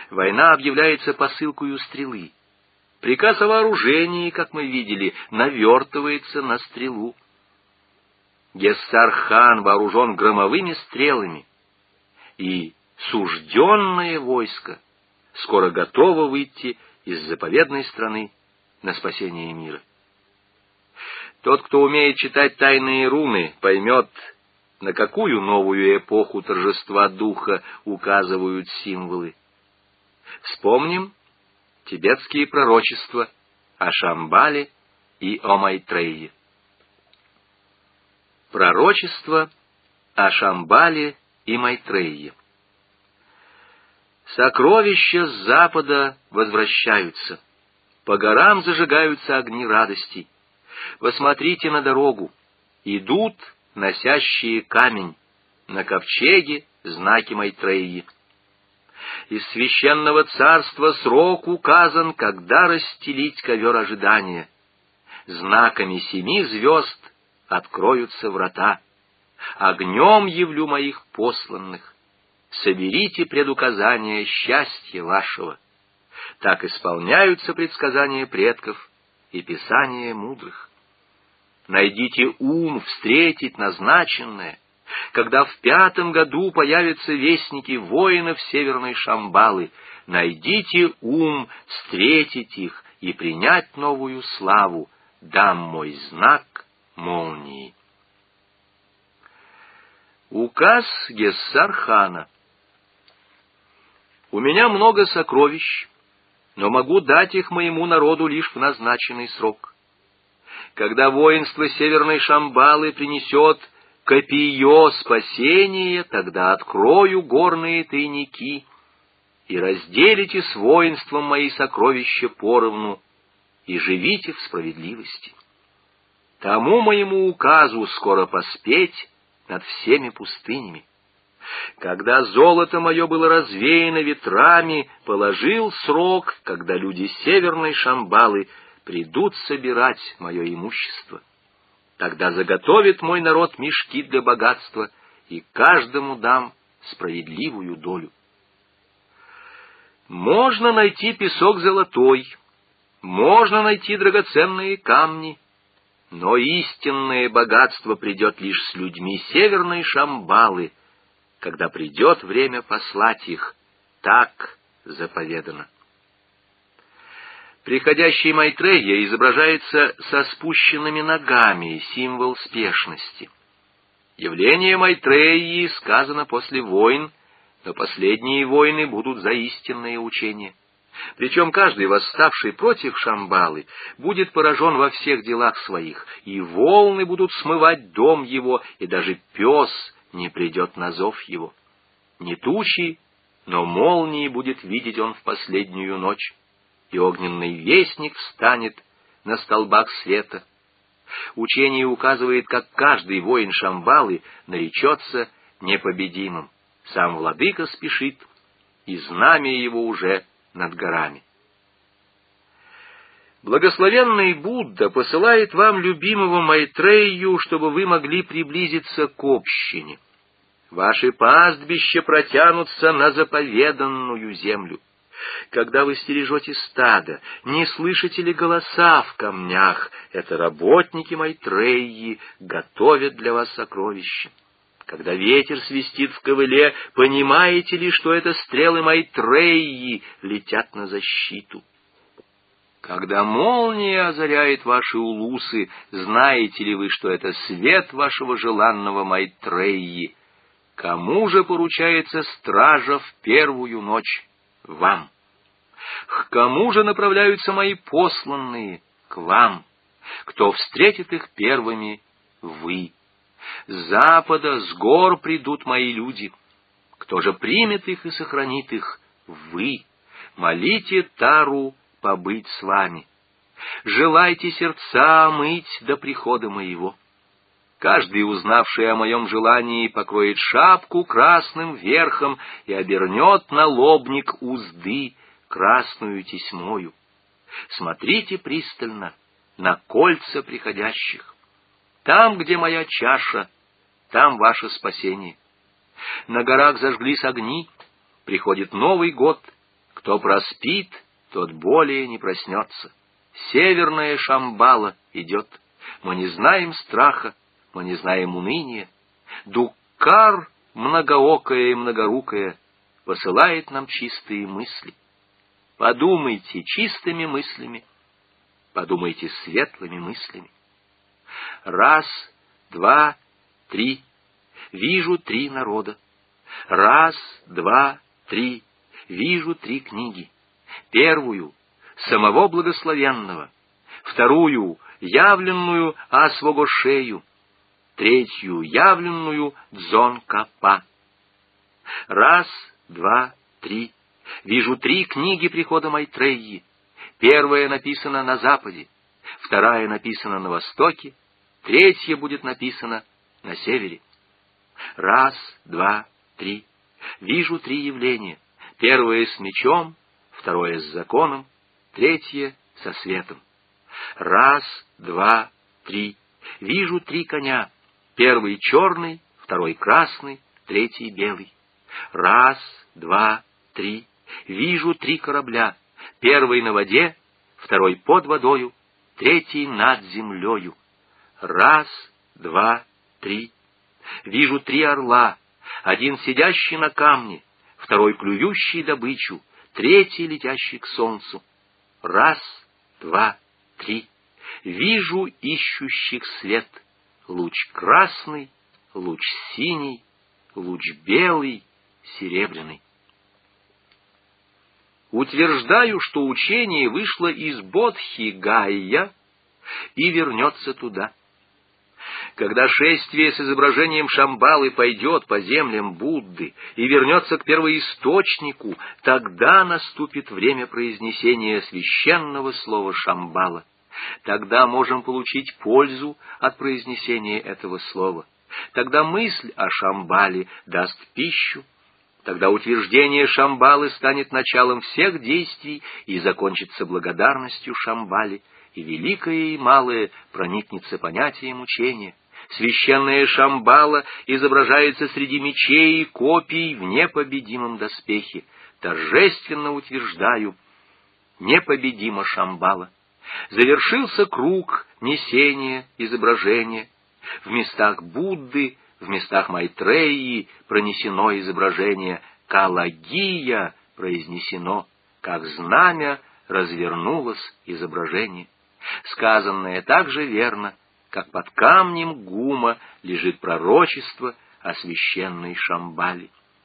Война объявляется посылкою стрелы. Приказ о вооружении, как мы видели, навертывается на стрелу. Гессар-хан вооружен громовыми стрелами, и сужденное войско скоро готово выйти из заповедной страны на спасение мира. Тот, кто умеет читать тайные руны, поймет, на какую новую эпоху торжества духа указывают символы. Вспомним тибетские пророчества о Шамбале и о Майтрее. Пророчество о Шамбале и Майтрее. Сокровища с запада возвращаются, по горам зажигаются огни радостей. Посмотрите на дорогу, идут носящие камень, на ковчеге знаки Майтреи. Из священного царства срок указан, когда расстелить ковер ожидания. Знаками 7 звезд откроются врата. Огнем явлю моих посланных. Соберите предуказания счастья вашего. Так исполняются предсказания предков и писания мудрых. Найдите ум встретить назначенное, когда в 5-м году появятся вестники воинов северной Шамбалы. Найдите ум встретить их и принять новую славу. Дам мой знак молнии. Указ Гессар-хана. У меня много сокровищ, но могу дать их моему народу лишь в назначенный срок. Когда воинство северной Шамбалы принесет копье спасения, тогда открою горные тайники и разделите с воинством мои сокровища поровну и живите в справедливости. Тому моему указу скоро поспеть над всеми пустынями. Когда золото мое было развеяно ветрами, положил срок, когда люди северной Шамбалы придут собирать мое имущество. Тогда заготовит мой народ мешки для богатства, и каждому дам справедливую долю. Можно найти песок золотой, можно найти драгоценные камни, но истинное богатство придет лишь с людьми северной Шамбалы, когда придет время послать их, так заповедано. Приходящий Майтрея изображается со спущенными ногами, символ спешности. Явление Майтреи сказано после войн, но последние войны будут за истинное учение. Причем каждый восставший против Шамбалы будет поражен во всех делах своих, и волны будут смывать дом его, и даже пес не придет на зов его. Не тучи, но молнии будет видеть он в последнюю ночь, и огненный вестник встанет на столбах света. Учение указывает, как каждый воин Шамбалы наречется непобедимым. Сам владыка спешит, и знамя его уже над горами. Благословенный Будда посылает вам любимого Майтрею, чтобы вы могли приблизиться к общине. Ваши пастбища протянутся на заповеданную землю. Когда вы стережете стадо, не слышите ли голоса в камнях? Это работники Майтреи готовят для вас сокровища. Когда ветер свистит в ковыле, понимаете ли, что это стрелы Майтреи летят на защиту? Когда молния озаряет ваши улусы, знаете ли вы, что это свет вашего желанного Майтреи? Кому же поручается стража в первую ночь? Вам. К кому же направляются мои посланные? К вам. Кто встретит их первыми? Вы. С запада, с гор придут мои люди. Кто же примет их и сохранит их? Вы. Молите Тару побыть с вами. Желайте сердца омыть до прихода моего. Каждый, узнавший о моем желании, покроет шапку красным верхом и обернет налобник узды красную тесьмою. Смотрите пристально на кольца приходящих. Там, где моя чаша, там ваше спасение. На горах зажглись огни, приходит Новый год. Кто проспит, тот более не проснется. Северная Шамбала идет. Мы не знаем страха, мы не знаем уныния. Дуккар, многоокая и многорукая, посылает нам чистые мысли. Подумайте чистыми мыслями, подумайте светлыми мыслями. Раз, два, три. Вижу 3 народа. Раз, два, три. Вижу 3 книги. Первую — самого благословенного. Вторую — явленную Асвогошею. Третью — явленную Дзон-Капа. Раз, два, три. Вижу 3 книги прихода Майтреи. Первая написана на западе, вторая написана на востоке, третья будет написана на севере. Раз, два, три. Вижу 3 явления. Первое с мечом, второе с законом, третье со светом. Раз, два, три. Вижу 3 коня. Первый черный, второй красный, третий белый. Раз, два, три. Вижу 3 корабля. Первый на воде, второй под водою, третий над землею. Раз, два, три. Вижу 3 орла. Один сидящий на камне, второй клюющий добычу, третий летящий к солнцу. Раз, два, три. Вижу ищущих свет. Луч красный, луч синий, луч белый, серебряный. Утверждаю, что учение вышло из Бодхи-Гайя и вернется туда. Когда шествие с изображением Шамбалы пойдет по землям Будды и вернется к первоисточнику, тогда наступит время произнесения священного слова Шамбала. Тогда можем получить пользу от произнесения этого слова. Тогда мысль о Шамбале даст пищу. Тогда утверждение Шамбалы станет началом всех действий и закончится благодарностью Шамбале, и великое и малое проникнется понятием учения. Священная Шамбала изображается среди мечей и копий в непобедимом доспехе. Торжественно утверждаю: непобедима Шамбала. Завершился круг несения изображения. В местах Будды, в местах Майтреи пронесено изображение Калагия, произнесено, как знамя развернулось изображение. Сказанное так же верно, как под камнем Гума лежит пророчество о священной Шамбале.